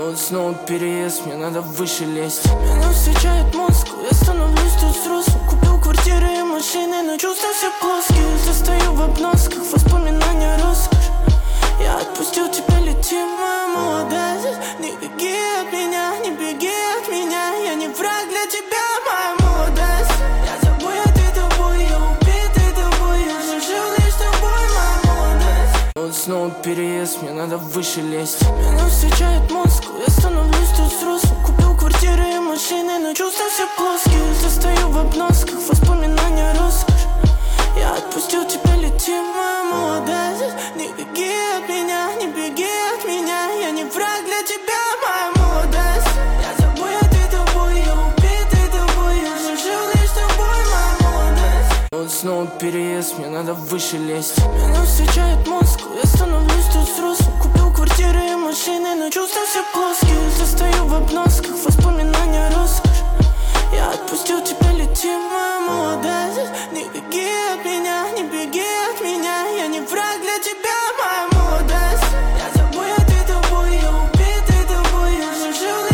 Вот снова переезд, мне надо выше лезть. Меня встречает Москва, я становлюсь тут взрослым. Купил квартиры и машины, но чувства все плоские. Застаю в обносках, воспоминания роскошь. Я отпустил тебя, лети, моя молодость. Не беги от меня, не беги от меня. Я не враг для тебя, моя молодость. Я забытый тобой, я убитый тобой. Я же жил лишь тобой, моя молодость. Вот снова переезд, мне надо выше лезть. Меня встречает Москва, я становлюсь тут взрослым. Купил квартиры и машины, но чувства все плоские. Застаю в обносках, воспоминания роскошь. Я отпустил тебя, лети, моя молодость. Не беги от меня, не беги от меня. Я не враг для тебя, моя молодость. Я забытый тобой, я убитый тобой. Я же жил лишь тобой, моя молодость. Вот снова переезд, мне надо выше лезть. Меня встречает Москва, я становлюсь тут взрослым. Купил квартиры и машины, но чувства все плоские. Застаю в обносках, воспоминания роскошь. Я отпустил тебя, лети, моя молодость. Не беги от меня, не беги от меня. Я не враг для